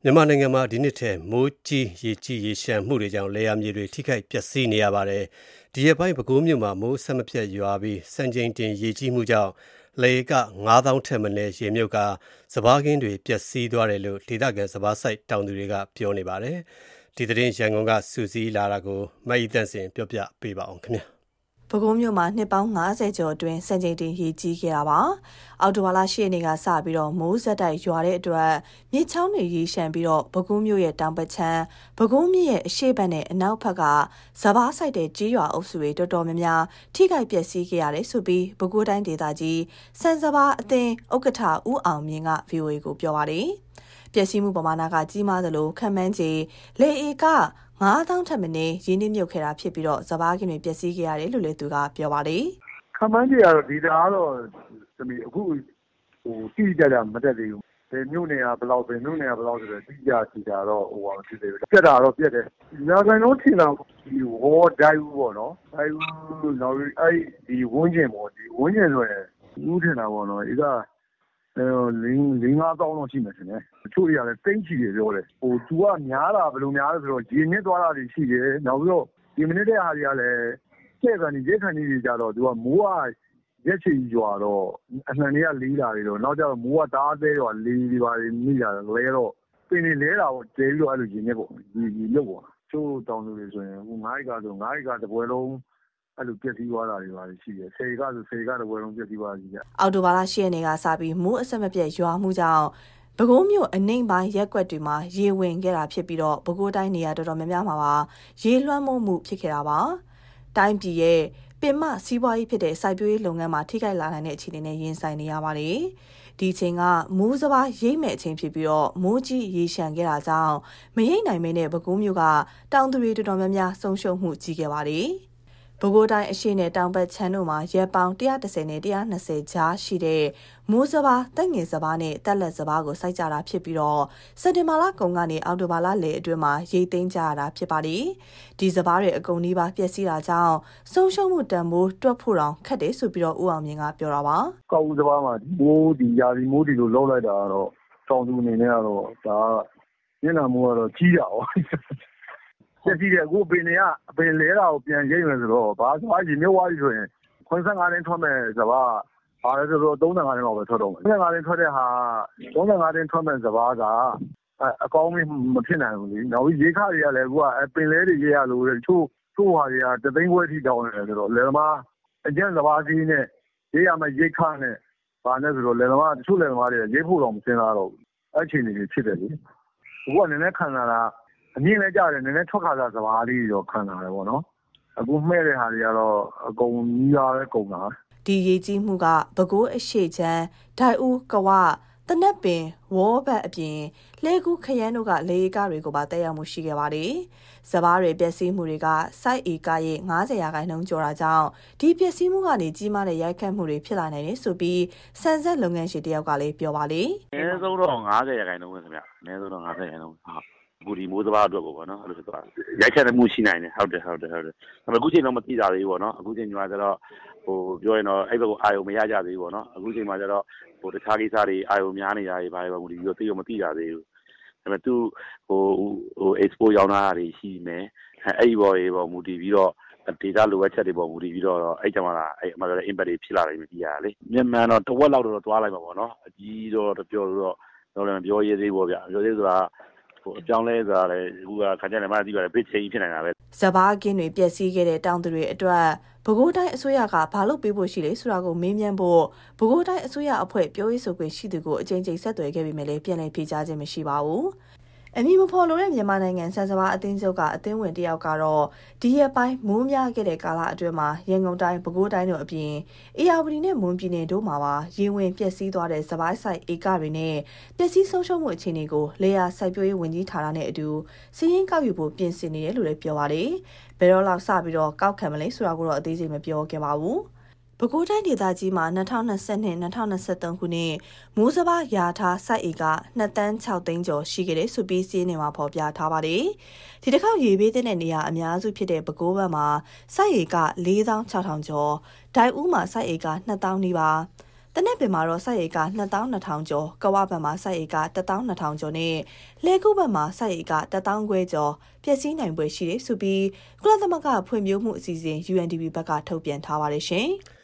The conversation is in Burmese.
မြန်မာနိုင်ငံမှာဒီနှစ်ထဲမိုးကြီးရေကြီးရေရှမ်းမှုတွေကြောင့်လယ်ယာမြေတွေထိခိုက်ပျက်စီးနေရပါတယ်။ဒီရက်ပိုင်းပဲခူးမြို့မှာမိုးဆက်မပြတ်ရွာပြီးစံချိန်တင်ရေကြီးမှုကြောင့်လယ်က9000ထက်မနည်းရေမြုပ်ကာစပါးခင်းတွေပျက်စီးသွားတယ်လို့ဒေသခံစပါးစိုက်တောင်သူတွေကပြောနေပါတယ်။ဒီသတင်းရန်ကုန်ကစုစည်းလာတာကိုမအီတန့်စင်ပြောပြပေးပါအောင်ခင်ဗျာ။ပဲခူးမြို့မှာနှစ်ပေါင်း90ကျော်အတွင်းစံချိန်တင်ရေကြီးခဲ့တာပါ။အောက်တိုဘာလ10ရက်နေ့ကစပြီးတော့မိုးဆက်တိုက်ရွာတဲ့အတွက်မြစ်ချောင်းတွေရေရှမ်းပြီးတော့ပဲခူးမြို့ရဲ့တောင်ဘက်ခြမ်းပဲခူးမြစ်ရဲ့အရှေ့ဘက်နဲ့အနောက်ဘက်ကစပါးစိုက်တဲ့ကြီးရွာအုပ်စုတွေတော်တော်များများထိခိုက်ပျက်စီးခဲ့ရတယ်ဆိုပြီးပဲခူးတိုင်းဒေသကြီးစံစပါးအသင်းဥက္ကဋ္ဌဦးအောင်မြင့်က VOA ကိုပြောပါတယ်။ပျက်စီးမှုပမာဏကကြီးမားသလိုခန့်မှန်းခြေလေဧက9000ထက်မနည်းရင်းနှီးမြုပ်ခဲ့တာဖြစ်ပြီးတော့စပါးခင်းတွေပျက်စီးခဲ့ရတယ်လို့လည်းသူကပြောပါတယ်။ခန့်မှန်းခြေကတော့ဒီတာကတော့အခုတိကျကြမတက်သေးဘူး။ဘယ်မြို့နယ်ကဘယ်လောက်ပဲမြို့နယ်ကဘယ်လောက်ဆိုတော့တိကျကြည့်တာတော့ဖြစ်သေးတယ်။ပြက်တာတော့ပြက်တယ်။ညာခိုင်လုံးထင်တာဒီဝေါ်ဒိုင်ဦးပေါ့နော်။ဒိုင်ဦးနောက်ဒီဝန်းကျင်ပေါ့ဒီဝန်းကျင်ဆိုရင်ဦးထင်တာပေါ့နော်။ဒါက5,000တော့ရှိမယ်ထင်တယ်။တချို့တွေကလည်းတိတ်ချီတယ်ပြောတယ်။သူကများတာဘယ်လိုများလဲဆိုတော့ရေနစ်သွားတာတွေရှိတယ်။နောက်ပြီးတော့ဒီမိနစ်တဲ့ဟာတွေကလည်းကျက်ကန်ကြီးတွေကြတော့သူကမိုးကရက်ချီရွာတော့အနှံတွေကလေးလာပြီးတော့နောက်ကျတော့မိုးကတအားသေးတော့လေးတွေပါမိလာတယ်လဲတော့ပင်တွေလဲတာပေါ့ကျဲပြီးတော့အဲ့လိုရေနစ်ပေါ့ရေမြုပ်ပေါ့ချို့တောင်သူတွေဆိုရင်9ဧကဆို9ဧကတပွဲလုံးအဲ့လိုပျက်စီးသွားတာတွေပါရှိတယ်10ဧကဆို10ဧကတပွဲလုံးပျက်စီးသွားကြည့်ကြအော်တိုဘာလ10ရက်နေ့ကစပြီးမိုးအဆက်မပြတ်ရွာမှုကြောင့်ပဲခူးမြို့အနှိမ်ပိုင်းရက်ကွက်တွေမှာရေဝင်ခဲ့တာဖြစ်ပြီးတော့ပဲခူးတိုင်းနေရာတော်တော်များများမှာပါရေလွှမ်းမိုးမှုဖြစ်ခဲ့တာပါတိုင်းပြည်ရဲ့ပင်မစီးပွားရေးဖြစ်တဲ့စိုက်ပျိုးရေးလုပ်ငန်းမှာထိခိုက်လာနိုင်တဲ့အခြေအနေနဲ့ရင်ဆိုင်နေရပါတယ်ဒီအချိန်ကမိုးစပါးရိမ့်မဲ့အချိန်ဖြစ်ပြီးတော့မိုးကြီးရေရှမ်းခဲ့တာကြောင့်မရိမ့်နိုင်မင်းနဲ့ပဲခူးမြို့ကတောင်သူတွေတော်တော်များများဆုံးရှုံးမှုကြီးခဲ့ပါတယ်ပဲခူးတိုင်းအရှေ့နဲ့တောင်ဘက်ခြမ်းတို့မှာရက်ပေါင်း130နဲ့120ကြားရှိတဲ့မိုးစပါးတက်ငင်စပါးနဲ့တက်လက်စပါးကိုစိုက်ကြတာဖြစ်ပြီးတော့စက်တင်ဘာလကုန်ကနေအောက်တိုဘာလလယ်အတွင်းမှာရိတ်သိမ်းကြရတာဖြစ်ပါတယ်။ဒီစပါးတွေအကုန်နီးပါးပျက်စီးတာကြောင့်ဆုံးရှုံးမှုတန်ဖိုးတွက်ဖို့တောင်ခက်တယ်ဆိုပြီးတော့ဦးအောင်မြင့်ကပြောတာပါ။ကောက်ဦးစပါးမှာမိုးဒီယာဒီမိုးဒီလိုလောက်လိုက်တာကတော့တောင်သူအနေနဲ့ကတော့ဒါမျက်နှာမိုးကတော့ကြီးတာ哦ပျက်စီးတယ်အခုပင်လဲတာကိုပြန်ရိတ်မယ်ဆိုတော့ဘာစပါးရေမြုပ်သွားပြီဆိုရင်85တင်းထွက်မဲ့စပါးဘာလဲဆိုတော့35တင်းလောက်ပဲထွက်တော့မယ်35တင်းထွက်တဲ့ဟာ35တင်းထွက်မဲ့စပါးကအကောင်းမဖြစ်နိုင်ဘူးလေနောက်ပြီးရေခတွေကလည်းအခုကပင်လဲတွေရေရလို့ချို့ဟာတွေက3သိန်းခွဲထိတောင်းနေတယ်ဆိုတော့လယ်သမားအကျဉ်းစပါးကြီးနဲ့ရေရမဲ့ရေခနဲ့ဘာနဲ့ဆိုတော့လယ်သမားတချို့လယ်သမားတွေရေဖို့တော့မစင်လာတော့ဘူးအဲ့ချိန်တွေဖြစ်တယ်လေအခုကနည်းနည်းခံလာတာအမြင့်လည်းကြတယ်နည်းနည်းထွက်ခါစားစပါးလေးတော့ခံလာတယ်ပေါ့နော်အခုမှဲ့တဲ့ဟာတွေကတော့အကုန်ကြီးရပဲကုန်တာဒီရေကြီးမှုကပဲခူးအရှိချမ်းဒိုင်ဦးကဝတနက်ပင်ဝေါ်ဘတ်အပြင်လှဲကူးခရမ်းတို့ကလေဧကတွေကိုပါတက်ရောက်မှုရှိခဲ့ပါတယ်စပါးတွေပျက်စီးမှုတွေကစိုက်ဧကရဲ့90%ကျော်တာကြောင့်ဒီပျက်စီးမှုကနေကြီးမားတဲ့ရိုက်ခတ်မှုတွေဖြစ်လာနိုင်တယ်ဆိုပြီးဆန်ဆက်လုပ်ငန်းရှင်တယောက်ကလည်းပြောပါလေအနည်းဆုံးတော့90%ပဲခင်ဗျအနည်းဆုံးတော့90%ဟုတ်အခုဒီမိုးစပါးအတွက်ပေါ့နော်အဲ့လိုဆိုတော့ရိုက်ခတ်မှုရှိနိုင်တယ်ဟုတ်တယ်ဒါပေမဲ့အခုချိန်တော့မသိကြသေးဘူးပေါ့နော်အခုချိန်မှာကျတော့ပြောရင်တော့အဲ့ဘက်ကိုအာယုံမရကြသေးဘူးပေါ့နော်အခုချိန်မှာကျတော့တခြားကိစ္စတွေအာယုံများနေတာတွေဘာတွေမူတည်ပြီးတော့သိတော့မသိကြသေးဘူးဒါပေမဲ့သူexport ရောင်းတာတွေရှိမယ်အဲ့ဒီပေါ်မူတည်ပြီးတော့data လိုအပ်ချက်တွေပေါ်မူတည်ပြီးတော့အဲ့ကြမှာအဲ့အမှန်တော့ impact တွေဖြစ်လာတယ်မသိရလေမြန်မာတော့တဝက်လောက်တော့သွားလိုက်ပါပေါ့နော်အကြီးတော့ပြောလို့တော့လည်းပြောရေးသေးပေါ့ဗျပြောသေးဆိုတာအကြောင်းလဲဆိုတာလေအခုကခါကြတယ်မှသိပါတယ် big change ဖြစ်နေတာပဲစပါးကင်းတွေပျက်စီးခဲ့တဲ့တောင်သူတွေအတွက်ပဲခူးတိုင်းအစိုးရကဘာလို့ပေးဖို့ရှိလဲဆိုတာကိုမေးမြန်းဖို့ပဲခူးတိုင်းအစိုးရအဖွဲ့ပြောရေးဆိုခွင့်ရှိသူကိုအကြိမ်ကြိမ်ဆက်သွယ်ခဲ့ပေမဲ့လည်းပြန်လည်ဖြေကြားခြင်းမရှိပါဘူးအမည်မဖော်လို့တဲ့မြန်မာနိုင်ငံဆန်စပါးအသင်းချုပ်ကအသင်းဝင်တယောက်ကတော့ဒီရက်ပိုင်းမိုးများခဲ့တဲ့ကာလအတွင်းမှာရန်ကုန်တိုင်းပဲခူးတိုင်းတို့အပြင်အေရဝတီနဲ့မွန်ပြည်နယ်တို့မှာပါရေဝင်ပျက်စီးသွားတဲ့စပါးစိုက်ဧကတွေနဲ့ပျက်စီးဆုံးရှုံးမှုအခြေအနေကိုလေယာစိုက်ပျိုးရေးဝန်ကြီးဌာနနဲ့အတူစီးရင်ကောက်ယူဖို့ပြင်ဆင်နေတယ်လို့လည်းပြောပါတယ်ဘယ်တော့လောက်စပြီးတော့ကောက်ခံမလဲဆိုတာကိုတော့အသေးစိတ်မပြောခဲ့ပါဘူးပဲခူးတိုင်းဒေသကြီးမှာ2022-2023ခုနှစ်မိုးစပါးရာထားစိုက်ဧက2.6 သန်းကျော်ရှိခဲ့တယ်ဆိုပြီးစီးနေမှာဖော်ပြထားပါတယ်။ဒီတစ်ခေါက်ရေပေးတဲ့နေရာအများစုဖြစ်တဲ့ပဲခူးဘက်မှာစိုက်ဧက4,600ကျော်၊ဒိုင်ဦးမှာစိုက်ဧက2,000နီးပါးတနက်ပင်မှာတော့စိုက်ဧက22,000ကျော်ကဝဘက်မှာစိုက်ဧက12,000ကျော်နဲ့လဲကုဘက်မှာစိုက်ဧက10,000ခွဲကျော်ပျက်စီးနိုင်ပွဲရှိတယ်ဆိုပြီးကုလသမဂ္ဂဖွံ့ဖြိုးမှုအစီအစဉ် UNDP ဘက်ကထုတ်ပြန်ထားပါတယ်ရှင်